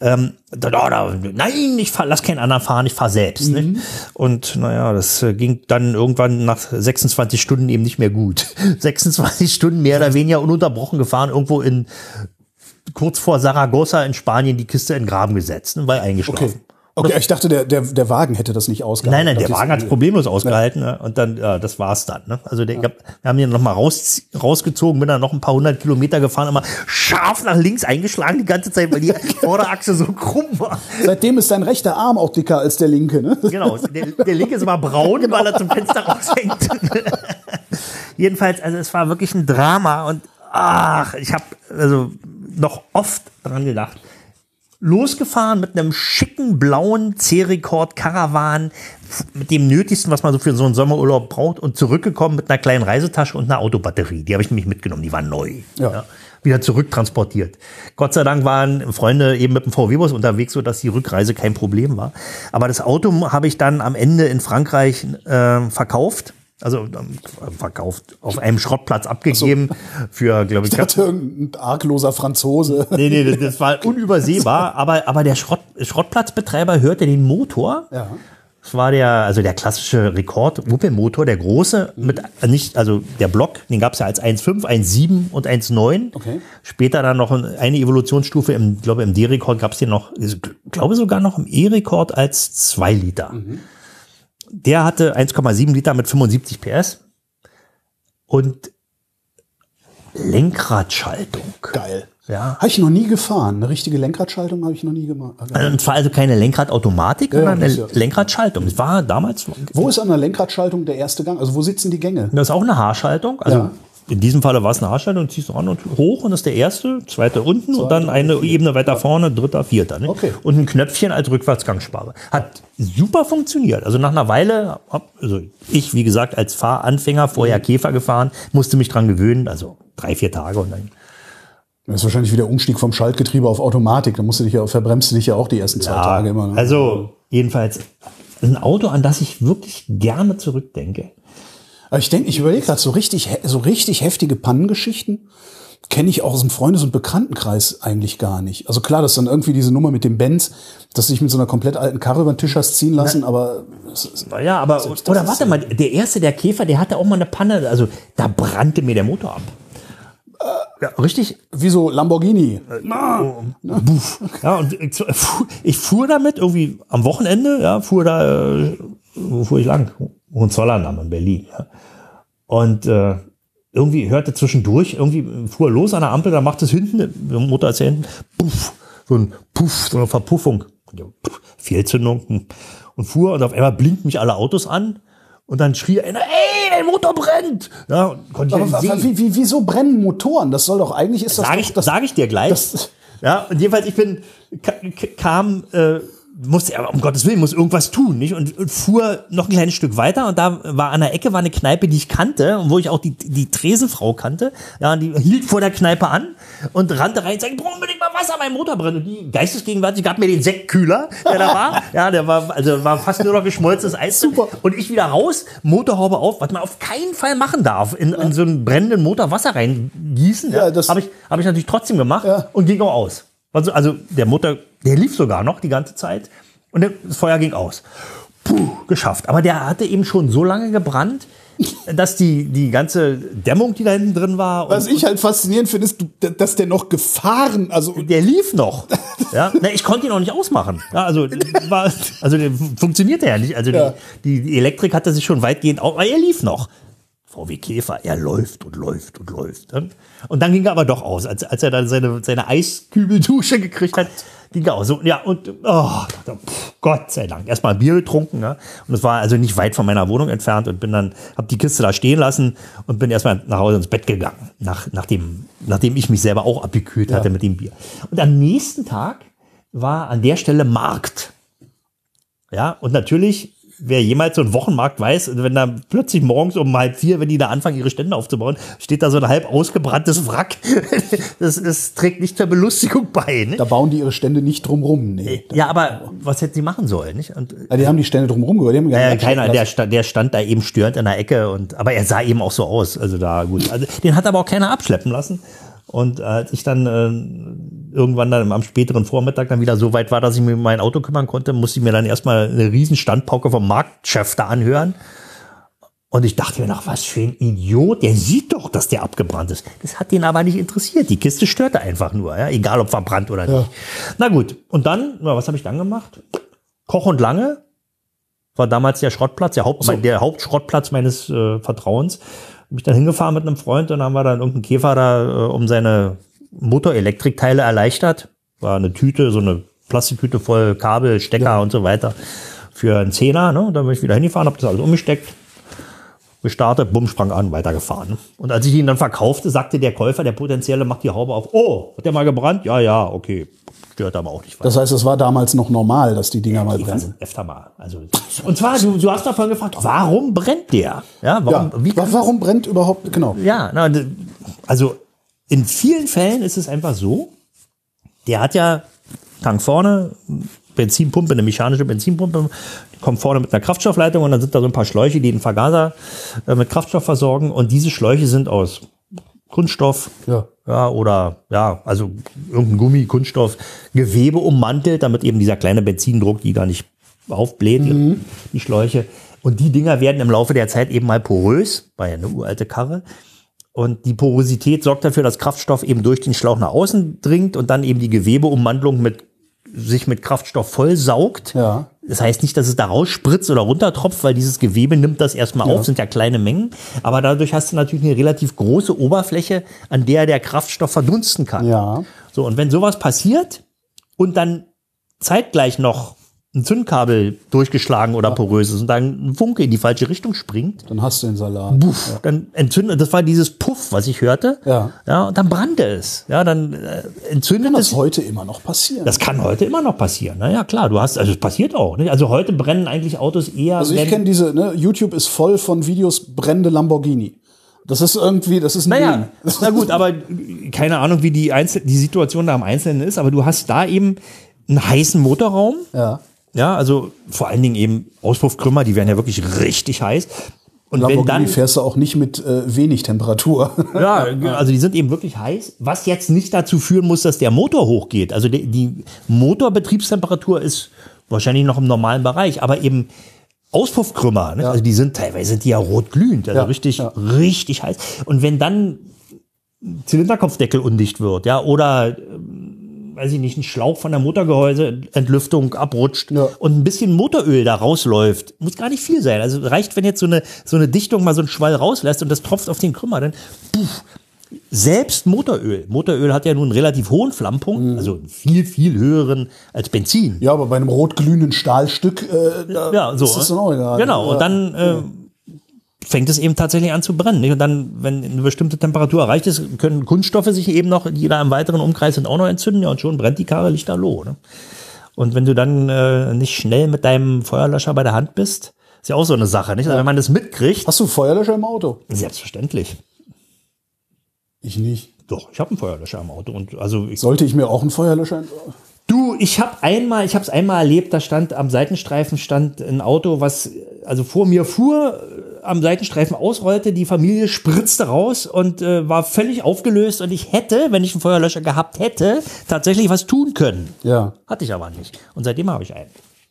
Speaker 2: nein, ich lass keinen anderen fahren, ich fahre selbst. Nicht? Und naja, das ging dann irgendwann nach 26 Stunden eben nicht mehr gut. 26 Stunden mehr oder weniger ununterbrochen gefahren, irgendwo kurz vor Saragossa in Spanien die Kiste in den Graben gesetzt, weil eingeschlafen.
Speaker 1: Okay, ich dachte, der Wagen hätte das nicht ausgehalten.
Speaker 2: Nein, der Wagen hat es problemlos ausgehalten. Ne? Und dann, das war's dann. Ne? Also wir haben den nochmal rausgezogen, bin dann noch ein paar 100 Kilometer gefahren, immer scharf nach links eingeschlagen die ganze Zeit, weil die Vorderachse so krumm war.
Speaker 1: Seitdem ist dein rechter Arm auch dicker als der linke, ne?
Speaker 2: Genau, der linke ist immer braun, weil er zum Fenster raushängt. Jedenfalls, also es war wirklich ein Drama und ich habe also noch oft dran gedacht, losgefahren mit einem schicken blauen C-Rekord Caravan, mit dem Nötigsten, was man so für so einen Sommerurlaub braucht, und zurückgekommen mit einer kleinen Reisetasche und einer Autobatterie. Die habe ich nämlich mitgenommen, die war neu. Ja. Wieder zurücktransportiert. Gott sei Dank waren Freunde eben mit dem VW-Bus unterwegs, sodass die Rückreise kein Problem war. Aber das Auto habe ich dann am Ende in Frankreich verkauft. Also verkauft, auf einem Schrottplatz abgegeben für, glaube ich.
Speaker 1: Hatte irgendein argloser Franzose.
Speaker 2: Nee, das war unübersehbar. Aber der Schrottplatzbetreiber hörte den Motor. Ja. Das war der klassische Rekord-Opel-Motor, der große, der Block, den gab es ja als 1.5, 1.7 und 1.9. Okay. Später dann noch eine Evolutionsstufe, im D-Rekord gab es den noch, ich glaube sogar noch im E-Rekord als 2 Liter. Mhm. Der hatte 1,7 Liter mit 75 PS und Lenkradschaltung.
Speaker 1: Geil.
Speaker 2: Ja.
Speaker 1: Habe ich noch nie gefahren. Eine richtige Lenkradschaltung habe ich noch nie gemacht.
Speaker 2: Es war also keine Lenkradautomatik, sondern eine Lenkradschaltung. Das war damals.
Speaker 1: Wo ist an der Lenkradschaltung der erste Gang? Also wo sitzen die Gänge?
Speaker 2: Das ist auch eine Haarschaltung. Also in diesem Falle war es eine Haarschaltung, ziehst du an und hoch und das ist der erste, zweite unten und dann eine Ebene weiter vorne, dritter, vierter. Ne?
Speaker 1: Okay.
Speaker 2: Und ein Knöpfchen als Rückwärtsgangssperre. Hat super funktioniert. Also nach einer Weile, also ich, wie gesagt, als Fahranfänger, vorher Käfer gefahren, musste mich dran gewöhnen, also 3-4 Tage und dann.
Speaker 1: Das ist wahrscheinlich wieder Umstieg vom Schaltgetriebe auf Automatik. Da verbremst du dich ja auch die ersten 2 Tage immer. Ne?
Speaker 2: Also jedenfalls ein Auto, an das ich wirklich gerne zurückdenke.
Speaker 1: Aber ich überlege gerade, so richtig heftige Pannengeschichten kenne ich auch aus dem Freundes- und Bekanntenkreis eigentlich gar nicht. Also klar, das ist dann irgendwie diese Nummer mit dem Benz, dass du dich mit so einer komplett alten Karre über den Tisch hast ziehen lassen, aber...
Speaker 2: Naja, aber, oder warte mal, der erste, der Käfer, der hatte auch mal eine Panne, also da brannte mir der Motor ab. Ja, richtig.
Speaker 1: Wie so Lamborghini.
Speaker 2: Ja, und ich fuhr damit irgendwie am Wochenende, wo fuhr ich lang? Hohenzollern in Berlin. Ja. Und irgendwie hörte zwischendurch, irgendwie fuhr los an der Ampel, da macht es hinten, der Motor ist ja hinten, puff, so eine Verpuffung, Fehlzündung und fuhr und auf einmal blinken mich alle Autos an. Und dann schrie einer, ey, dein Motor brennt! Ja, konnte ich
Speaker 1: aber wieso brennen Motoren? Das soll doch eigentlich ist das.
Speaker 2: Sag ich dir gleich. Ja, und jedenfalls musste er, um Gottes Willen, muss irgendwas tun, nicht? Und fuhr noch ein kleines Stück weiter und da war an der Ecke eine Kneipe, die ich kannte und wo ich auch die Tresenfrau kannte. Ja, und die hielt vor der Kneipe an und rannte rein und sagte, ich brauche unbedingt mal Wasser, mein Motor brennt. Und die geistesgegenwärtig gab mir den Sektkühler, der da war. Ja, der war fast nur noch geschmolzenes Eis. Super. Und ich wieder raus, Motorhaube auf, was man auf keinen Fall machen darf, in so einen brennenden Motor Wasser reingießen. Ja, das habe ich natürlich trotzdem gemacht und ging auch aus. Also der Motor, der lief sogar noch die ganze Zeit und das Feuer ging aus. Puh, geschafft. Aber der hatte eben schon so lange gebrannt, dass die ganze Dämmung, die da hinten drin war.
Speaker 1: Was ich halt faszinierend finde, ist, dass der noch gefahren, also.
Speaker 2: Der lief noch. Ja, ich konnte ihn auch nicht ausmachen. Ja, also der funktionierte ja nicht. Also die Elektrik hatte sich schon weitgehend aber er lief noch. VW Käfer, er läuft und läuft und läuft. Und dann ging er aber doch aus, als er dann seine Eiskübeldusche gekriegt hat, ging er aus. So, ja, und Gott sei Dank. Erstmal Bier getrunken, ja. Und es war also nicht weit von meiner Wohnung entfernt und hab die Kiste da stehen lassen und bin erstmal nach Hause ins Bett gegangen, nachdem ich mich selber auch abgekühlt hatte mit dem Bier. Und am nächsten Tag war an der Stelle Markt. Ja, und natürlich, wer jemals so einen Wochenmarkt weiß, wenn da plötzlich morgens um 3:30, wenn die da anfangen, ihre Stände aufzubauen, steht da so ein halb ausgebranntes Wrack. Das trägt nicht zur Belustigung bei. Nicht?
Speaker 1: Da bauen die ihre Stände nicht drumrum. Nee.
Speaker 2: Ja, aber was hätten sie machen sollen? Nicht? Und,
Speaker 1: die haben die Stände drumrum gehört.
Speaker 2: Der stand da eben störend in der Ecke. Aber er sah eben auch so aus. Also da gut. Also, den hat aber auch keiner abschleppen lassen. Und als ich dann irgendwann dann am späteren Vormittag dann wieder so weit war, dass ich mich um mein Auto kümmern konnte, musste ich mir dann erstmal eine riesen Standpauke vom Marktchef da anhören. Und ich dachte mir noch, was für ein Idiot, der sieht doch, dass der abgebrannt ist. Das hat den aber nicht interessiert. Die Kiste störte einfach nur, ja? Egal ob verbrannt oder nicht. Na gut, und dann, was habe ich dann gemacht? Koch und Lange war damals der Schrottplatz, der Hauptschrottplatz meines Vertrauens. Bin ich dann hingefahren mit einem Freund und dann haben wir dann irgendeinen Käfer da um seine Motorelektrikteile erleichtert. War eine Tüte, so eine Plastiktüte voll Kabel, Stecker und so weiter für einen Zehner. Ne? Und dann bin ich wieder hingefahren, habe das alles umgesteckt, gestartet, bumm, sprang an, weitergefahren. Und als ich ihn dann verkaufte, sagte der Käufer, der potenzielle, macht die Haube auf. Oh, hat der mal gebrannt? Ja, okay. Stört aber auch nicht weiter.
Speaker 1: Das heißt, es war damals noch normal, dass die Dinger mal brennen?
Speaker 2: Sind öfter mal. Also, und zwar, du hast davon gefragt, warum brennt der? Ja,
Speaker 1: warum brennt überhaupt, genau.
Speaker 2: Ja, also in vielen Fällen ist es einfach so, der hat ja Tank vorne, Benzinpumpe, eine mechanische Benzinpumpe, kommt vorne mit einer Kraftstoffleitung und dann sind da so ein paar Schläuche, die den Vergaser mit Kraftstoff versorgen und diese Schläuche sind aus Kunststoff, also irgendein Gummi, Kunststoff, Gewebe ummantelt, damit eben dieser kleine Benzindruck, die da nicht aufbläht, die Schläuche. Und die Dinger werden im Laufe der Zeit eben mal porös, war ja eine uralte Karre. Und die Porosität sorgt dafür, dass Kraftstoff eben durch den Schlauch nach außen dringt und dann eben die Gewebeummantelung sich mit Kraftstoff vollsaugt.
Speaker 1: Ja.
Speaker 2: Das heißt nicht, dass es da rausspritzt oder runtertropft, weil dieses Gewebe nimmt das erstmal auf, sind ja kleine Mengen. Aber dadurch hast du natürlich eine relativ große Oberfläche, an der Kraftstoff verdunsten kann.
Speaker 1: Ja.
Speaker 2: So, und wenn sowas passiert und dann zeitgleich noch ein Zündkabel durchgeschlagen oder porös ist und dann ein Funke in die falsche Richtung springt,
Speaker 1: Dann hast du den Salat.
Speaker 2: Puff, dann entzündet, das war dieses Puff, was ich hörte.
Speaker 1: Ja.
Speaker 2: Und dann brannte es. Ja, dann entzündet
Speaker 1: Kann
Speaker 2: es.
Speaker 1: das heute immer noch passieren?
Speaker 2: Das kann heute immer noch passieren. Naja, klar, also es passiert auch. Nicht? Also heute brennen eigentlich Autos eher.
Speaker 1: Also ich kenne diese, YouTube ist voll von Videos brennende Lamborghini. Das ist ein Meme.
Speaker 2: Na gut, aber keine Ahnung, wie die Situation da im Einzelnen ist, aber du hast da eben einen heißen Motorraum.
Speaker 1: Ja.
Speaker 2: Ja, also vor allen Dingen eben Auspuffkrümmer, die werden ja wirklich richtig heiß. Und
Speaker 1: Lamborghini
Speaker 2: wenn dann
Speaker 1: fährst du auch nicht mit wenig Temperatur.
Speaker 2: ja, also die sind eben wirklich heiß, was jetzt nicht dazu führen muss, dass der Motor hochgeht. Also die Motorbetriebstemperatur ist wahrscheinlich noch im normalen Bereich, aber eben Auspuffkrümmer, ne? Also die sind teilweise ja rotglühend, also richtig heiß. Und wenn dann Zylinderkopfdeckel undicht wird, ja, oder weiß ich nicht, ein Schlauch von der Motorgehäuseentlüftung abrutscht und ein bisschen Motoröl da rausläuft. Muss gar nicht viel sein. Also reicht, wenn jetzt so eine Dichtung mal so einen Schwall rauslässt und das tropft auf den Krümmer, dann selbst Motoröl. Motoröl hat ja nun einen relativ hohen Flammpunkt, also viel, viel höheren als Benzin.
Speaker 1: Ja, aber bei einem rotglühenden Stahlstück ist das dann auch egal.
Speaker 2: Genau, und dann fängt es eben tatsächlich an zu brennen. Nicht? Und dann, wenn eine bestimmte Temperatur erreicht ist, können Kunststoffe sich eben noch, die da im weiteren Umkreis sind, auch noch entzünden. Ja, und schon brennt die Karre lichterloh. Ne? Und wenn du dann nicht schnell mit deinem Feuerlöscher bei der Hand bist, ist ja auch so eine Sache. Nicht? Also wenn man das mitkriegt.
Speaker 1: Hast du einen Feuerlöscher im Auto?
Speaker 2: Selbstverständlich.
Speaker 1: Ich nicht.
Speaker 2: Doch, ich habe einen Feuerlöscher im Auto. Und also
Speaker 1: sollte ich mir auch einen Feuerlöscher?
Speaker 2: Du, ich habe es einmal erlebt, da stand am Seitenstreifen ein Auto, was also vor mir fuhr, am Seitenstreifen ausrollte, die Familie spritzte raus und war völlig aufgelöst und ich hätte, wenn ich einen Feuerlöscher gehabt hätte, tatsächlich was tun können.
Speaker 1: Ja.
Speaker 2: Hatte ich aber nicht. Und seitdem habe ich einen.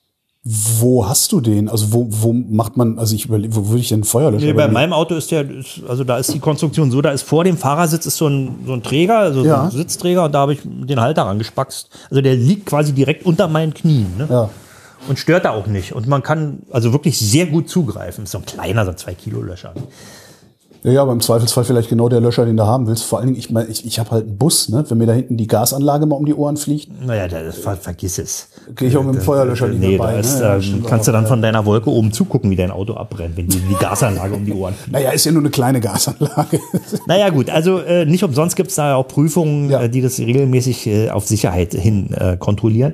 Speaker 1: Wo hast du den? Also wo macht man, also ich überlege, wo würde ich denn einen Feuerlöscher?
Speaker 2: Nee, bei meinem Auto da ist die Konstruktion so, da ist vor dem Fahrersitz ist so ein Träger, also so ein Sitzträger und da habe ich den Halter rangespackst. Also der liegt quasi direkt unter meinen Knien. Ne? Ja. Und stört da auch nicht. Und man kann also wirklich sehr gut zugreifen. Ist so ein kleiner, so ein 2-Kilo-Löscher.
Speaker 1: Ja, aber im Zweifelsfall vielleicht genau der Löscher, den du haben willst. Vor allen Dingen, ich habe halt einen Bus, ne? Wenn mir da hinten die Gasanlage mal um die Ohren fliegt.
Speaker 2: Naja, vergiss es.
Speaker 1: Gehe ich auch mit dem Feuerlöscher nicht dabei.
Speaker 2: Kannst du dann von deiner Wolke oben zugucken, wie dein Auto abbrennt, wenn die Gasanlage um die Ohren fliegt.
Speaker 1: Naja, ist ja nur eine kleine Gasanlage.
Speaker 2: Naja gut, also nicht umsonst gibt es da auch Prüfungen, die das regelmäßig auf Sicherheit hin kontrollieren.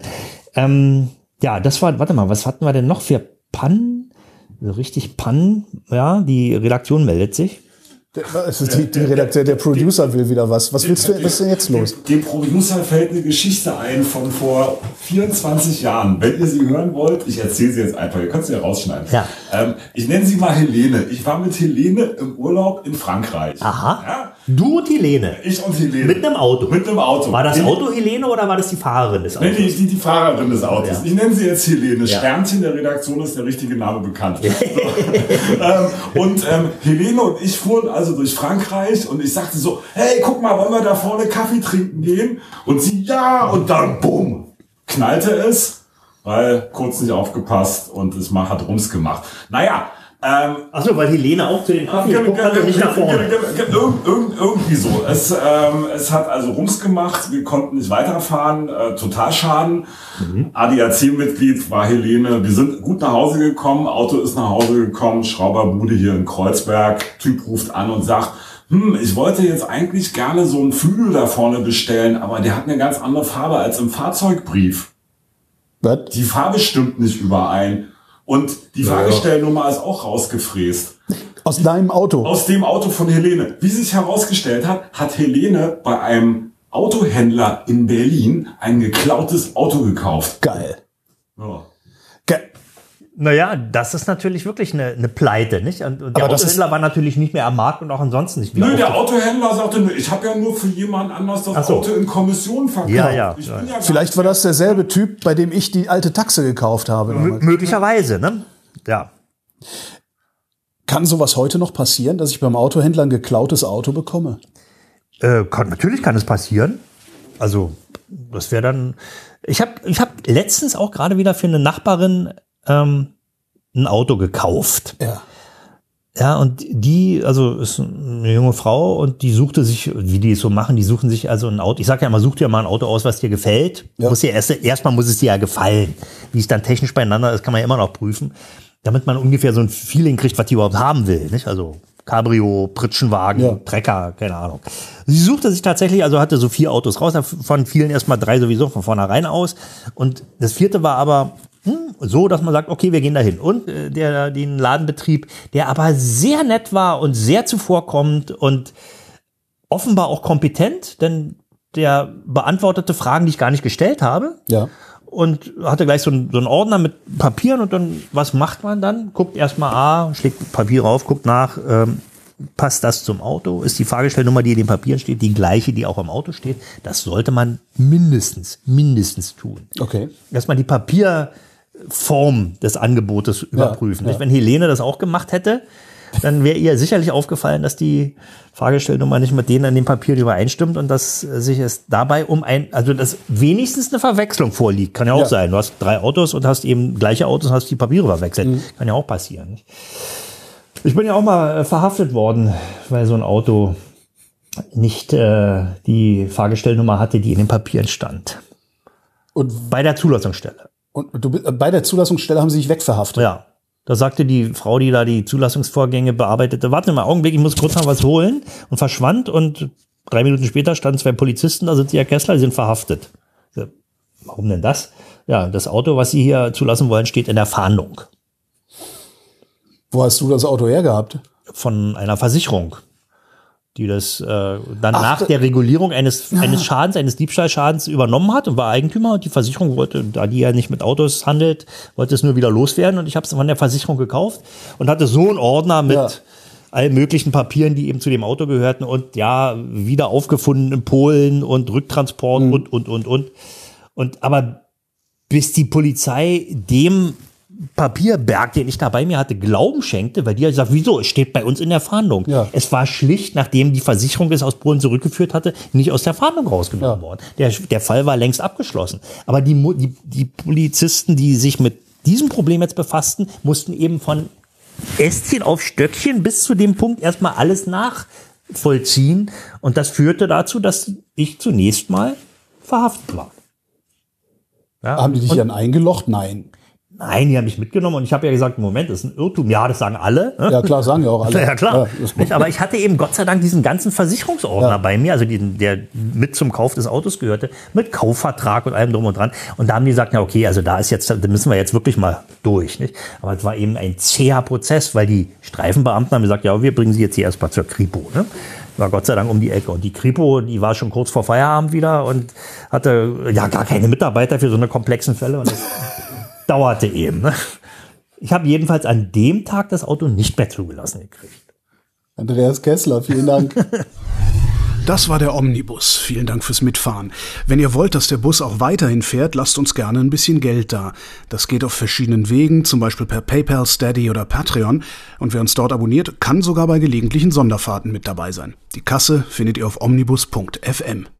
Speaker 2: Das war, warte mal, was hatten wir denn noch für Pannen? So richtig Pannen, ja, die Redaktion meldet sich.
Speaker 1: Die Redakteur, der Producer will wieder was. Was ist denn jetzt los?
Speaker 3: Dem Producer fällt eine Geschichte ein von vor 24 Jahren. Wenn ihr sie hören wollt, ich erzähle sie jetzt einfach. Ihr könnt sie ja rausschneiden.
Speaker 2: Ja.
Speaker 3: Ich nenne sie mal Helene. Ich war mit Helene im Urlaub in Frankreich.
Speaker 2: Aha.
Speaker 3: Ja?
Speaker 2: Du und Helene?
Speaker 3: Ich und Helene.
Speaker 2: Mit einem Auto?
Speaker 3: Mit einem Auto.
Speaker 2: War das Auto Helene oder war das die Fahrerin des Autos?
Speaker 3: Nee, die Fahrerin des Autos. Ja. Ich nenne sie jetzt Helene.
Speaker 2: Ja.
Speaker 3: Sternchen der Redaktion ist der richtige Name bekannt. Helene und ich fuhren also durch Frankreich und ich sagte so, hey, guck mal, wollen wir da vorne Kaffee trinken gehen? Und sie, ja, und dann, bumm, knallte es, weil kurz nicht aufgepasst und es hat Rums gemacht. Naja,
Speaker 2: achso, weil Helene auch zu den Kaffee geguckt hat und nicht nach vorne.
Speaker 3: Irgendwie so. Es hat also Rums gemacht, wir konnten nicht weiterfahren, total Schaden. ADAC-Mitglied war Helene, wir sind gut nach Hause gekommen, Auto ist nach Hause gekommen, Schrauberbude hier in Kreuzberg, Typ ruft an und sagt, ich wollte jetzt eigentlich gerne so einen Flügel da vorne bestellen, aber der hat eine ganz andere Farbe als im Fahrzeugbrief.
Speaker 1: Was?
Speaker 3: Die Farbe stimmt nicht überein. Und die Fahrgestellnummer ist auch rausgefräst.
Speaker 1: Aus deinem Auto?
Speaker 3: Aus dem Auto von Helene. Wie sich herausgestellt hat Helene bei einem Autohändler in Berlin ein geklautes Auto gekauft.
Speaker 1: Geil.
Speaker 3: Ja.
Speaker 2: Naja, das ist natürlich wirklich eine Pleite, nicht? Und der Autohändler war natürlich nicht mehr am Markt und auch ansonsten nicht mehr.
Speaker 3: Nö, der Autohändler sagte, ich habe ja nur für jemand anders das Auto in Kommission verkauft.
Speaker 2: Ja.
Speaker 1: Vielleicht war das derselbe Typ, bei dem ich die alte Taxe gekauft habe.
Speaker 2: Möglicherweise, ne? Ja.
Speaker 1: Kann sowas heute noch passieren, dass ich beim Autohändler ein geklautes Auto bekomme?
Speaker 2: Natürlich kann es passieren. Also, das wäre dann. Ich hab letztens auch gerade wieder für eine Nachbarin ein Auto gekauft.
Speaker 1: Ja.
Speaker 2: Ja, und die, also ist eine junge Frau und die suchte sich, wie die es so machen, die suchen sich also ein Auto. Ich sage ja immer, such dir mal ein Auto aus, was dir gefällt. Ja. Erstmal muss es dir ja gefallen. Wie es dann technisch beieinander ist, kann man ja immer noch prüfen, damit man ungefähr so ein Feeling kriegt, was die überhaupt haben will, nicht? Also Cabrio, Pritschenwagen, Trecker, keine Ahnung. Sie suchte sich tatsächlich, also hatte so 4 Autos raus, davon fielen erstmal 3 sowieso von vornherein aus. Und das 4. war aber so, dass man sagt, okay, wir gehen dahin. Und den Ladenbetrieb, der aber sehr nett war und sehr zuvorkommend und offenbar auch kompetent, denn der beantwortete Fragen, die ich gar nicht gestellt habe.
Speaker 1: Ja.
Speaker 2: Und hatte gleich so einen Ordner mit Papieren und dann, was macht man dann? Guckt erstmal schlägt Papier rauf, guckt nach, passt das zum Auto? Ist die Fahrgestellnummer, die in den Papieren steht, die gleiche, die auch im Auto steht? Das sollte man mindestens tun.
Speaker 1: Okay.
Speaker 2: Erstmal die Papierform des Angebotes überprüfen.
Speaker 1: Ja.
Speaker 2: Wenn Helene das auch gemacht hätte, dann wäre ihr sicherlich aufgefallen, dass die Fahrgestellnummer nicht mit denen an den Papieren übereinstimmt und dass sich es dabei also dass wenigstens eine Verwechslung vorliegt. Kann ja auch sein. Du hast 3 Autos und hast eben gleiche Autos und hast die Papiere verwechselt. Kann ja auch passieren. Nicht? Ich bin ja auch mal verhaftet worden, weil so ein Auto nicht die Fahrgestellnummer hatte, die in den Papieren stand.
Speaker 1: Und
Speaker 2: bei der Zulassungsstelle.
Speaker 1: Und bei der Zulassungsstelle haben sie sich wegverhaftet?
Speaker 2: Ja. Da sagte die Frau, die da die Zulassungsvorgänge bearbeitete, warte mal, Augenblick, ich muss kurz noch was holen, und verschwand, und 3 Minuten später standen 2 Polizisten, da sind sie, Herr Kessler, die sind verhaftet. So, warum denn das? Ja, das Auto, was Sie hier zulassen wollen, steht in der Fahndung.
Speaker 1: Wo hast du das Auto hergehabt?
Speaker 2: Von einer Versicherung, die das nach der Regulierung eines Schadens, eines Diebstahlschadens übernommen hat und war Eigentümer, und die Versicherung wollte, da die ja nicht mit Autos handelt, wollte es nur wieder loswerden, und ich habe es von der Versicherung gekauft und hatte so einen Ordner mit allen möglichen Papieren, die eben zu dem Auto gehörten, und wieder aufgefunden in Polen und Rücktransport und aber bis die Polizei dem Papierberg, den ich da bei mir hatte, Glauben schenkte, weil die ja gesagt, wieso, es steht bei uns in der Fahndung. Ja. Es war schlicht, nachdem die Versicherung es aus Polen zurückgeführt hatte, nicht aus der Fahndung rausgenommen worden. Der Fall war längst abgeschlossen. Aber die Polizisten, die sich mit diesem Problem jetzt befassten, mussten eben von Ästchen auf Stöckchen bis zu dem Punkt erstmal alles nachvollziehen. Und das führte dazu, dass ich zunächst mal verhaftet war. Ja,
Speaker 1: haben die dich dann eingelocht? Nein.
Speaker 2: Nein, die haben mich mitgenommen, und ich habe ja gesagt, Moment, das ist ein Irrtum. Ja, das sagen alle. Ne?
Speaker 1: Ja, klar, sagen ja auch alle.
Speaker 2: Ja, klar. Ja, aber ich hatte eben Gott sei Dank diesen ganzen Versicherungsordner bei mir, also der mit zum Kauf des Autos gehörte, mit Kaufvertrag und allem drum und dran. Und da haben die gesagt, ja okay, also da müssen wir jetzt wirklich mal durch. Nicht? Aber es war eben ein zäher Prozess, weil die Streifenbeamten haben gesagt, ja, wir bringen sie jetzt hier erstmal zur Kripo. Ne? War Gott sei Dank um die Ecke. Und die Kripo, die war schon kurz vor Feierabend wieder und hatte gar keine Mitarbeiter für so eine komplexen Fälle. Und das dauerte eben. Ne? Ich habe jedenfalls an dem Tag das Auto nicht mehr zugelassen gekriegt.
Speaker 1: Andreas Kessler, vielen Dank. Das war der Omnibus. Vielen Dank fürs Mitfahren. Wenn ihr wollt, dass der Bus auch weiterhin fährt, lasst uns gerne ein bisschen Geld da. Das geht auf verschiedenen Wegen, zum Beispiel per PayPal, Steady oder Patreon. Und wer uns dort abonniert, kann sogar bei gelegentlichen Sonderfahrten mit dabei sein. Die Kasse findet ihr auf omnibus.fm.